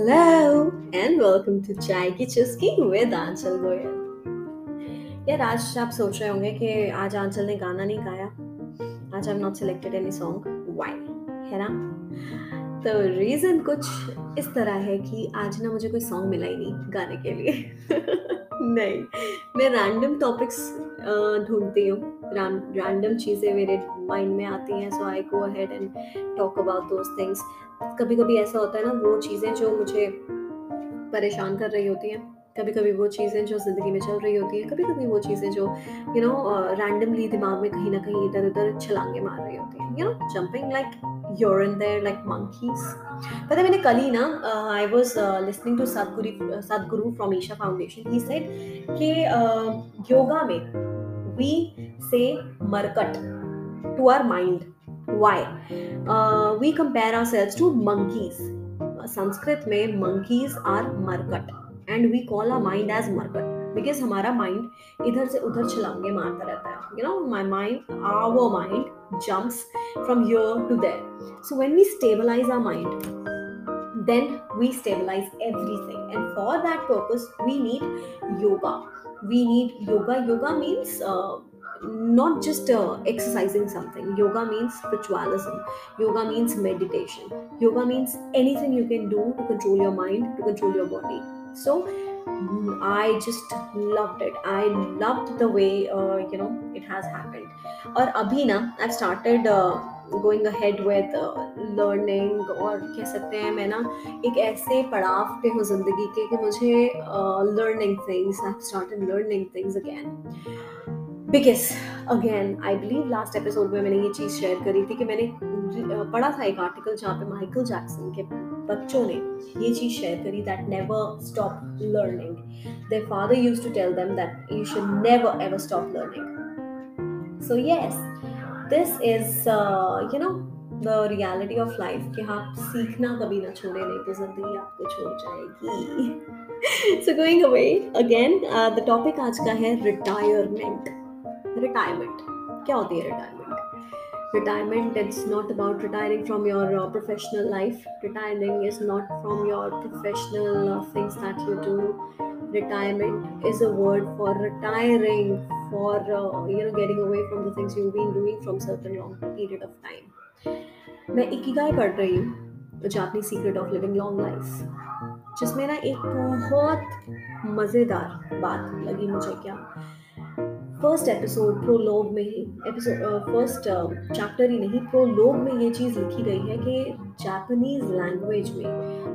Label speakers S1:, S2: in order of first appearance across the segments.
S1: Hello and welcome to Chai की चुस्की with आंचल गोयल। यार आज आप सोच रहे होंगे कि आज आंचल ने गाना नहीं गाया, आज I've not selected any song. Why? है ना? तो रीजन कुछ इस तरह है कि आज ना मुझे कोई सॉन्ग मिला ही नहीं गाने के लिए। नहीं, मैं रैंडम टॉपिक्स ढूंढती हूँ, रैंडम चीज़ें मेरे माइंड में आती हैं, so I go ahead and talk about those things. कभी कभी ऐसा होता है ना, वो चीज़ें जो मुझे परेशान कर रही होती हैं, कभी कभी वो चीज़ें जो ज़िंदगी में चल रही होती हैं, कभी कभी वो चीज़ें जो रैंडमली दिमाग में कहीं ना कहीं इधर उधर छलांगे मार रही होती हैं, jumping like you're in there like monkeys. पता है, मैंने कल ही ना I was listening to Sadhguru from Isha Foundation. He said कि योगा में we say markat to our mind. Why? We compare ourselves to monkeys. Sanskrit में monkeys are markat and we call our mind as markat because हमारा माइंड इधर से उधर छलांगे मारता रहता है। My mind, our mind jumps from here to there. So when we stabilize our mind, then we stabilize everything. And for that purpose, we need yoga. We need yoga. Yoga means not just exercising something. Yoga means spiritualism. Yoga means meditation. Yoga means anything you can do to control your mind, to control your body. So I just loved it. I loved the way it has happened. और अभी ना I've started going ahead with learning, और कह सकते हैं मैं ना एक ऐसे पड़ाव पे हूँ जिंदगी के कि मुझे learning things, I've started learning things again. Because again, I believe last episode में मैंने ये चीज़ शेयर करी थी कि मैंने पढ़ा था एक आर्टिकल जहाँ पे माइकल जैक्सन के बच्चों ने ये चीज़ शेयर करी that never stop learning. Their father used to tell them that you should never ever stop learning. So yes, this is the reality of life कि आप सीखना कभी ना छोड़े, नहीं तो जिंदगी आपको छोड़ जाएगी। So going away again, the topic आज का है retirement. Retirement क्या होती है retirement? Retirement, it's not about retiring from your professional life. Retiring is not from your professional things that you do. Retirement is a word for retiring, for getting away from the things you've been doing from certain long period of time. मैं Ikigai पढ़ रही हूँ, The Japanese Secret of Living Long Life, जिसमें ना एक बहुत मज़ेदार बात लगी मुझे। क्या फर्स्ट एपिसोड प्रोलॉग में ही, फर्स्ट चैप्टर ही नहीं, प्रोलॉग में ये चीज़ लिखी गई है कि जापानीज लैंग्वेज में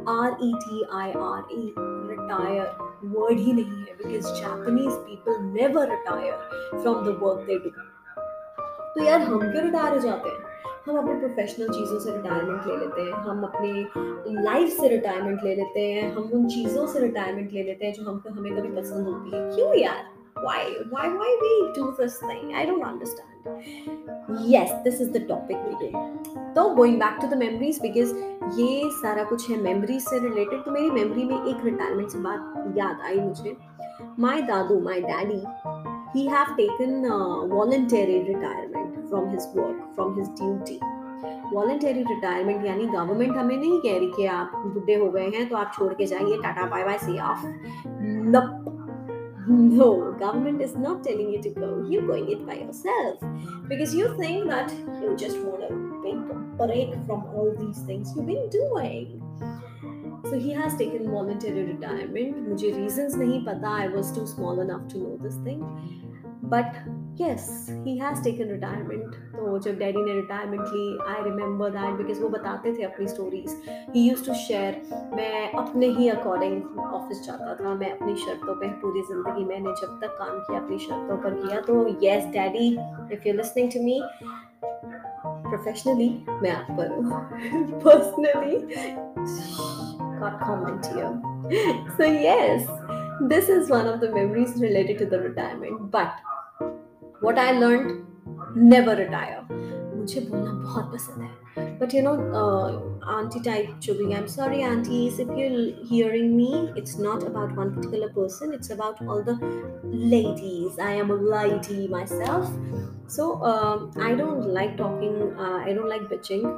S1: RETIRE रिटायर वर्ड ही नहीं है, because Japanese people never retire from the work they do. तो यार हम क्यों रिटायर हो जाते हैं? हम अपने प्रोफेशनल चीज़ों से रिटायरमेंट ले लेते हैं, हम अपने लाइफ से रिटायरमेंट ले लेते हैं, हम उन चीज़ों से रिटायरमेंट ले लेते हैं जो हमें कभी पसंद होती है। क्यों यार? Why we do this thing? I don't understand. Yes, this is the topic we do. तो going back to the memories, because ये सारा कुछ है memories से related, तो मेरी memory में एक retirement से बात याद आई मुझे। My daddy, he have taken voluntary retirement from his work, from his duty. Voluntary retirement यानी गवर्नमेंट हमें नहीं कह रही कि आप बुढ़े हो गए हैं तो आप छोड़ के जाइए, tata bye bye see off. No, government is not telling you to go. You're going it by yourself because you think that you just want to take a break from all these things you've been doing. So he has taken voluntary retirement. मुझे reasons नहीं पता. I was too small enough to know this thing. But yes, he has taken retirement. तो जब daddy ने retirement ली, I remember that because वो बताते थे अपनी stories. He used to share. मैं अपने ही अकॉर्डिंग ऑफिस जाता था, मैं अपनी शर्तों पे, पूरी जिंदगी मैंने जब तक काम किया अपनी शर्तों पर किया। तो yes daddy, if you're listening to me, professionally मैं आप पर हूँ, personally can't comment here. So yes, this is one of the memories related to the retirement. But what I learned, never retire. मुझे बोलना बहुत पसंद है, but auntie type जो भी, I'm sorry aunties if you're hearing me, it's not about one particular person, it's about all the ladies. I am a lady myself, so I don't like talking, I don't like bitching.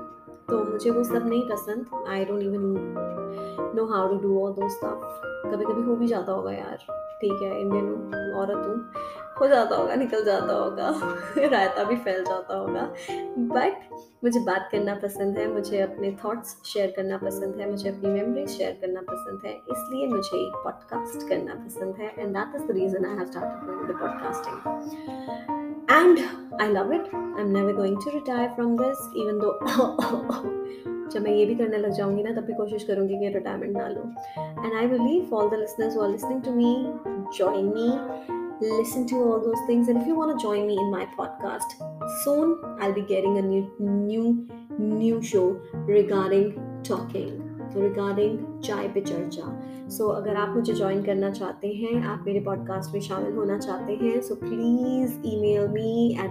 S1: तो मुझे वो सब नहीं पसंद. I don't even know how to do all those stuff. कभी कभी हो भी जाता होगा यार, ठीक है, इंडियन औरत हूँ, हो जाता होगा, निकल जाता होगा. रायता भी फैल जाता होगा. बट मुझे बात करना पसंद है, मुझे अपने थॉट्स शेयर करना पसंद है, मुझे अपनी मेमोरीज शेयर करना पसंद है, इसलिए मुझे एक पॉडकास्ट करना पसंद है. And that is the reason I have started doing the podcasting. And I love it. I'm never going to retire from this, even though जब मैं ये भी करने लग जाऊंगी ना, तब भी कोशिश करूंगी कि रिटायरमेंट ना लूं. And I believe all the listeners who are listening to me, join me, listen to all those things. And if you want to join me in my podcast, soon I'll be getting a new show regarding talking, regarding चाय पे चर्चा. सो अगर आप मुझे join करना चाहते हैं, आप मेरे पॉडकास्ट में शामिल होना चाहते हैं, so please email me at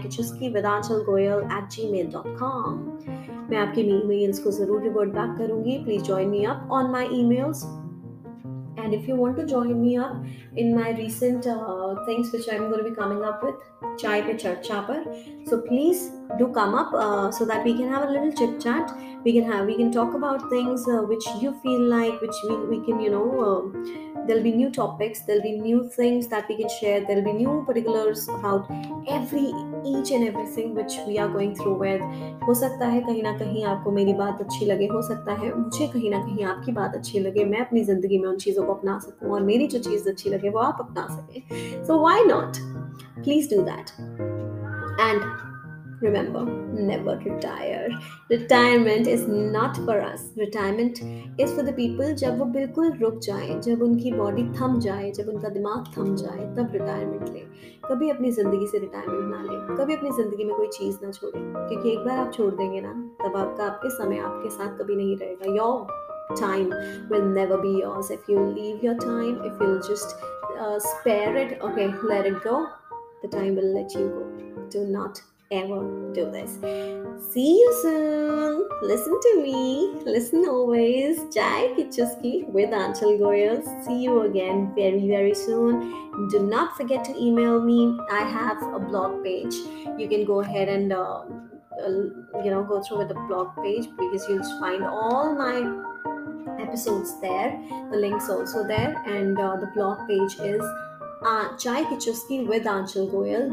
S1: chaikichuski@gmail.com. मैं आपके ईमेल्स को ज़रूर रिवर्ट बैक करूँगी. Please join me up on my emails. And if you want to join me up in my recent things which I'm going to be coming up with, Chai Pe Charcha par, so please do come up so that we can have a little chit chat. We can talk about things which you feel like, which we can there'll be new topics, there'll be new things that we can share, there'll be new particulars about each and everything which we are going through. Where हो सकता है कहीं ना कहीं आपको मेरी बात अच्छी लगे, हो सकता है मुझे कहीं ना कहीं आपकी बात अच्छी लगे, मैं अपनी जिंदगी में उन चीज़ों को अपना सकूं और मेरी जो चीज़ अच्छी लगे वो आप अपना सकें. So why not? Please do that. And remember, never retire. Retirement is not for us. Retirement is for the people जब वो बिल्कुल रुक जाए, जब उनकी बॉडी थम जाए, जब उनका दिमाग थम जाए, तब रिटायरमेंट ले. कभी अपनी ज़िंदगी से रिटायरमेंट ना ले, कभी अपनी ज़िंदगी में कोई चीज़ ना छोड़े, क्योंकि एक बार आप छोड़ देंगे ना, तब आपके समय आपके साथ कभी नहीं रहेगा. Your time will never be yours. If you leave your time, if you'll just spare it, okay, let it go, the time will let you go. Do not ever do this. See you soon. Listen to me. Listen always. Chai Ki Chuski with Anchal Goyal. See you again very, very soon. Do not forget to email me. I have a blog page. You can go ahead and go through with the blog page, because you'll find all my episodes there. The link's also there. And the blog page is Chai Ki Chuski with Anchal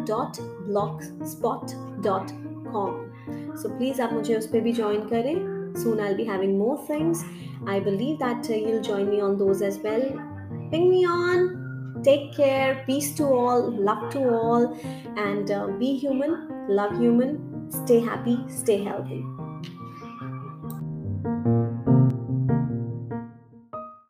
S1: Goyal.blogspot.com. So please आप मुझे उस पर भी join करें. Soon I'll be having more things. I believe that you'll join me on those as well. Ping me on. Take care. Peace to all. Love to all. And be human. Love human. Stay happy. Stay healthy.